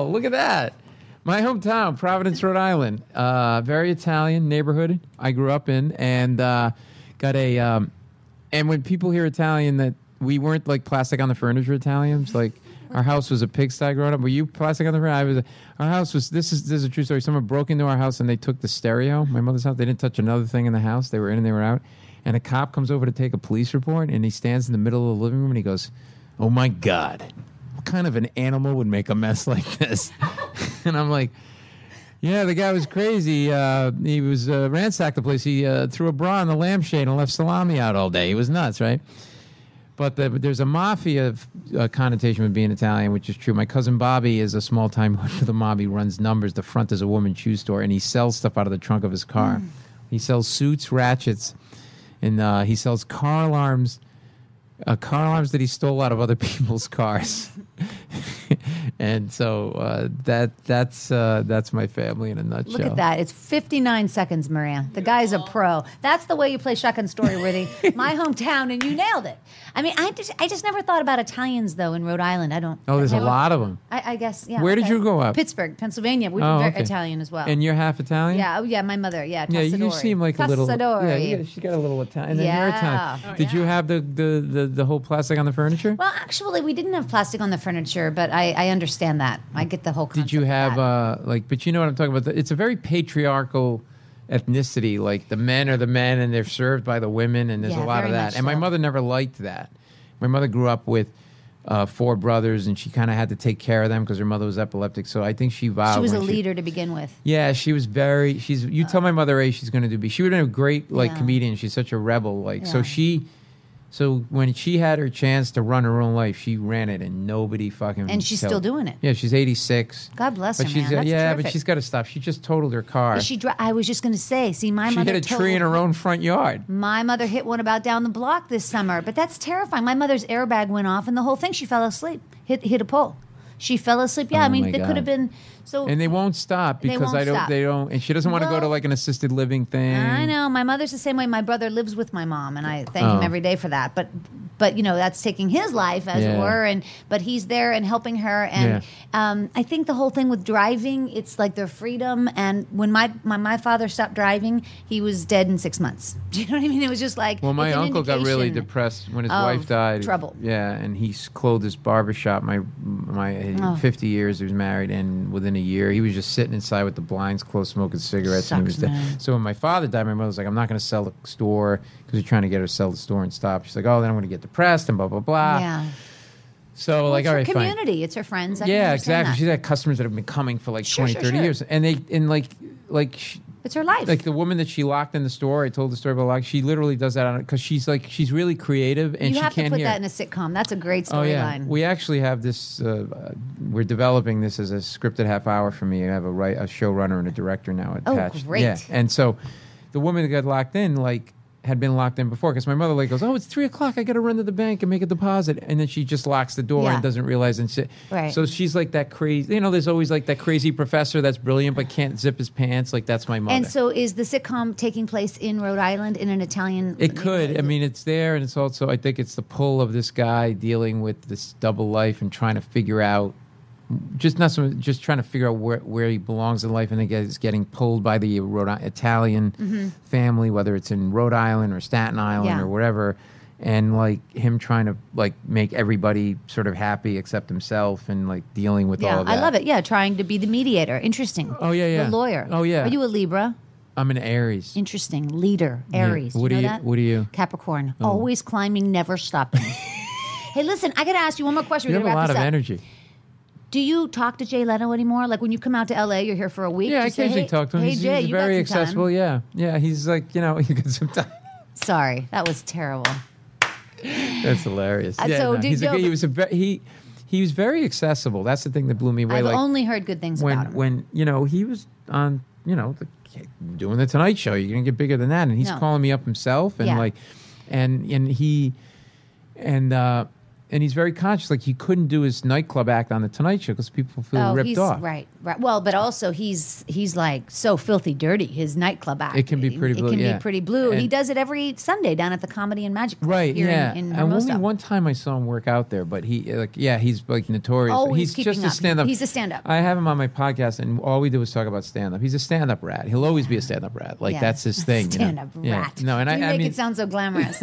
Wow, look at that. My hometown, Providence, Rhode Island. Very Italian neighborhood I grew up in, and got a. And when people hear Italian, that we weren't like plastic on the furniture Italians. Like our house was a pigsty growing up. Were you plastic on the furniture? Our house was. This is a true story. Someone broke into our house and they took the stereo. My mother's house. They didn't touch another thing in the house. They were in and they were out. And a cop comes over to take a police report, and he stands in the middle of the living room and he goes, "Oh my God, what kind of an animal would make a mess like this?" And I'm like, "Yeah, the guy was crazy. He was ransacked the place. He threw a bra on the lampshade and left salami out all day. He was nuts, right?" But there's a mafia connotation with being Italian, which is true. My cousin Bobby is a small-time hood for the mob. He runs numbers. The front is a woman's shoe store, and he sells stuff out of the trunk of his car. He sells suits, ratchets, and he sells car alarms that he stole out of other people's cars. And so that's my family in a nutshell. Look at that. It's 59 seconds, Maria. The guy's a pro. That's the way you play Shotgun Story Worthy. My hometown, and you nailed it. I mean, I just never thought about Italians, though, in Rhode Island. I don't. Oh, there's a lot of them. I guess, yeah. Where did you grow up? Pittsburgh, Pennsylvania. We were very Italian as well. And you're half Italian? Yeah, oh, yeah, my mother, yeah, Yeah, you seem like a little. Tassadori. Yeah, she got a little Italian. And then you're Italian. Oh, Did you have the whole plastic on the furniture? Well, actually, we didn't have plastic on the furniture, but I understand that. I get the whole concept. Did you have of that. but you know what I'm talking about? It's a very patriarchal ethnicity. Like the men are the men and they're served by the women, and there's a lot of very that. much And my so. mother never liked that. My mother grew up with 4 brothers, and she kind of had to take care of them because her mother was epileptic. So I think she vowed. She was a when leader to begin with. Yeah, she was very. You tell my mother she's going to do B. She would have been a great comedian. She's such a rebel. So when she had her chance to run her own life, she ran it, and nobody fucking. And she's still doing it. Yeah, she's 86. God bless her, But she's man. That's but terrific. she's got to stop. She just totaled her car. I was just going to say, see, my She mother hit a tree in her own front yard. My mother hit one about down the block this summer, but that's terrifying. My mother's airbag went off, and the whole thing, she fell asleep, hit a pole. She fell asleep. Yeah, Oh, I mean, my it God. could have been so. And they won't stop They because won't stop. they don't, and she doesn't want to go to Well, like an assisted living thing. I know. My mother's the same way. My brother lives with my mom, and I thank him every day for that. But you know, that's taking his life, as it were. But he's there and helping her. And I think the whole thing with driving, it's like their freedom. And when my father stopped driving, he was dead in 6 months. Do you know what I mean? It was just like, Well, my it's an uncle got really indication depressed when his of wife died. trouble. Yeah, and he closed his barbershop. My 50 years he was married, and within a year he was just sitting inside with the blinds closed, smoking cigarettes. and he was Sucks, dead. man. So when my father died, my mother was like, "I'm not going to sell the store," because we're trying to get her to sell the store and stop. She's like, "Oh, then I'm going to get depressed and blah blah blah." Yeah. So Well, like, it's all her right, fine. community. It's her friends. I can Yeah, understand exactly. that. She's had customers that have been coming for like Sure, 20, sure, 30 sure. years. And It's her life. like the woman that she locked in the store, I told the story about lock. She literally does that because she's really creative and you she have to can't put hear. that in a sitcom. That's a great Oh yeah, storyline. we actually have this. We're developing this as a scripted half hour for me. I have a showrunner and a director now attached. great. Yeah, and so the woman that got locked in, had been locked in before because my mother goes, "Oh, it's 3:00. I got to run to the bank and make a deposit," and then she just locks the door Yeah. and doesn't realize and shit. Right. So she's like that crazy. There's always like that crazy professor that's brilliant but can't zip his pants. Like that's my mother. And so, is the sitcom taking place in Rhode Island in an Italian? It could. I mean, it's there, and it's also, I think it's the pull of this guy dealing with this double life and trying to figure out, just trying to figure out where he belongs in life, and then is getting pulled by the Italian family, whether it's in Rhode Island or Staten Island Yeah. or whatever, and like him trying to like make everybody sort of happy except himself, and like dealing with all Yeah, of that. I love it. Yeah, trying to be the mediator. Interesting. Oh, yeah. The lawyer. Oh, yeah. Are you a Libra? I'm an Aries. Interesting. Leader. Aries. What you are know you? that? What are you? Capricorn. Always climbing, never stopping. Hey, listen, I got to ask you one more question. You We're have a gonna lot wrap of this up. energy. Do you talk to Jay Leno anymore? Like when you come out to LA, you're here for a week. Yeah, I just say, occasionally hey, talk to him. Hey, He's Jay, you very got some time. accessible. Yeah. He's like, you got some time. Sorry, that was terrible. That's hilarious. So did- no, he was very accessible. That's the thing that blew me away. I've like only heard good things about him. when he was on, doing the Tonight Show. You're gonna get bigger than that, and he's No. calling me up himself, and Yeah. and he's very conscious. Like he couldn't do his nightclub act on the Tonight Show because people feel ripped off. Right. Well, but also he's like so filthy dirty. His nightclub act. It can be pretty blue. It can be pretty blue. And he does it every Sunday down at the Comedy and Magic Club. Right. Here yeah. in and Hermosa. only one time I saw him work out there, but he's like notorious. Oh, he's keeping just up. a stand-up. He's a stand-up. I have him on my podcast, and all we do is talk about stand-up. He's a stand-up rat. He'll always be a stand-up rat. Like that's his thing. Stand-up rat. Yeah. No, and you I make mean, it sound so glamorous.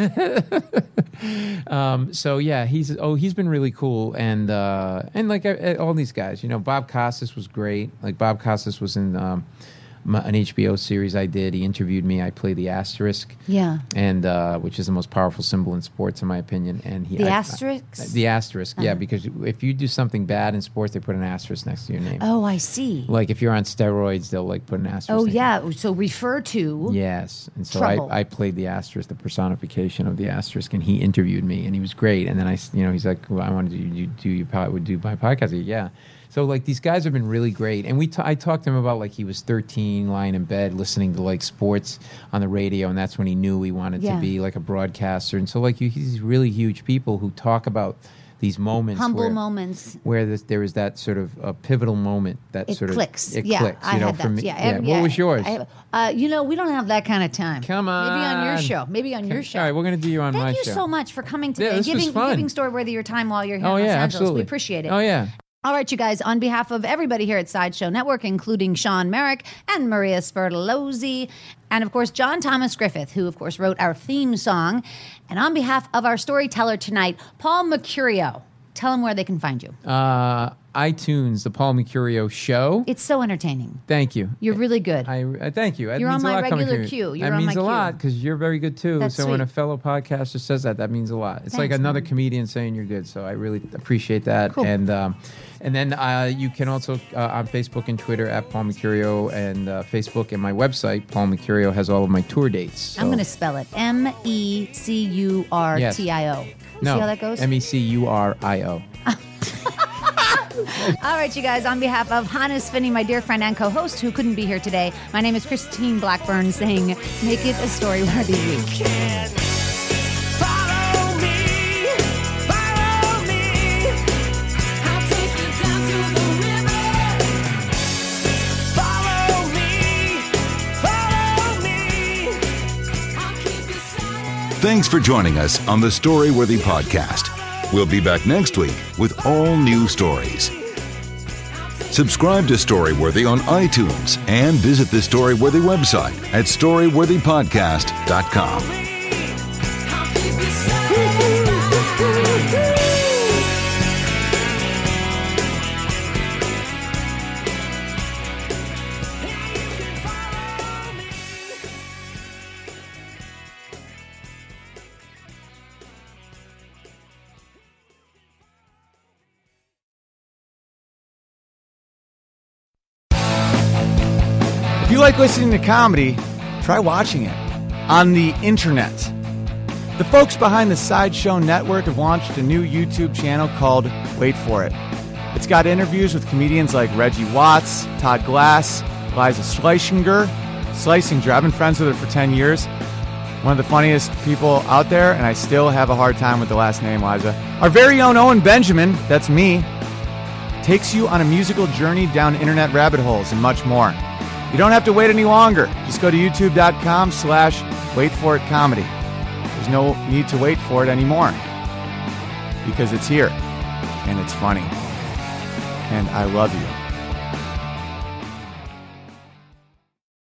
So yeah, he's been really cool, and like all these guys, Bob Costas was great. Like Bob Costas was in an HBO series I did. He interviewed me. I play the asterisk. Yeah. And which is the most powerful symbol in sports, in my opinion. And asterisk. The asterisk, yeah, because if you do something bad in sports, they put an asterisk next to your name. Oh, I see. Like if you're on steroids, they'll like put an asterisk. Oh, yeah. So refer to. Yes, and so trouble. I played the asterisk, the personification of the asterisk, and he interviewed me, and he was great. And then he's like, well, I wanted to do my podcast. I said, yeah. So like these guys have been really great, and I talked to him about like he was 13, lying in bed, listening to like sports on the radio, and that's when he knew he wanted to be like a broadcaster. And so like these really huge people who talk about these moments, humble moments, where there was that sort of a pivotal moment that clicks. clicks. I had for that. me. Yeah. What was yours? We don't have that kind of time. Come on. Maybe on your show. All right, we're going to do you on my show. Thank you so much for coming today Yeah, and this was fun. giving Storyworthy your time while you're here in Oh, Los yeah, Angeles. absolutely. We appreciate it. Oh, yeah. All right, you guys, on behalf of everybody here at Sideshow Network, including Sean Merrick and Maria Spertolozzi, and, of course, John Thomas Griffith, who, of course, wrote our theme song, and on behalf of our storyteller tonight, Paul Mercurio, tell them where they can find you. iTunes, The Paul Mercurio Show. It's so entertaining. Thank you. You're really good. I thank you. That You're means on a my lot coming regular from you. queue. You're that on means my a queue. lot because you're very good too. That's so when a sweet. fellow podcaster says that means a lot. It's like Thanks, another man. comedian saying you're good. So I really appreciate that. Cool. And then you can also on Facebook and Twitter at Paul Mercurio, and Facebook and my website Paul Mercurio has all of my tour dates. So. I'm going to spell it MECURTIO. Yes. See how that goes? MECURIO. All right, you guys, on behalf of Hannes Finney, my dear friend and co-host who couldn't be here today, my name is Christine Blackburn saying, make it a story-worthy week. Thanks for joining us on the Storyworthy Podcast. We'll be back next week with all new stories. Subscribe to Storyworthy on iTunes and visit the Storyworthy website at storyworthypodcast.com. If you like listening to comedy, try watching it on the internet. The folks behind the Sideshow Network have launched a new YouTube channel called Wait For It. It's got interviews with comedians like Reggie Watts, Todd Glass, Liza Schlesinger. I've been friends with her for 10 years. One of the funniest people out there, and I still have a hard time with the last name, Liza. Our very own Owen Benjamin, that's me, takes you on a musical journey down internet rabbit holes and much more. You don't have to wait any longer. Just go to youtube.com/waitforitcomedy. There's no need to wait for it anymore because it's here and it's funny. And I love you.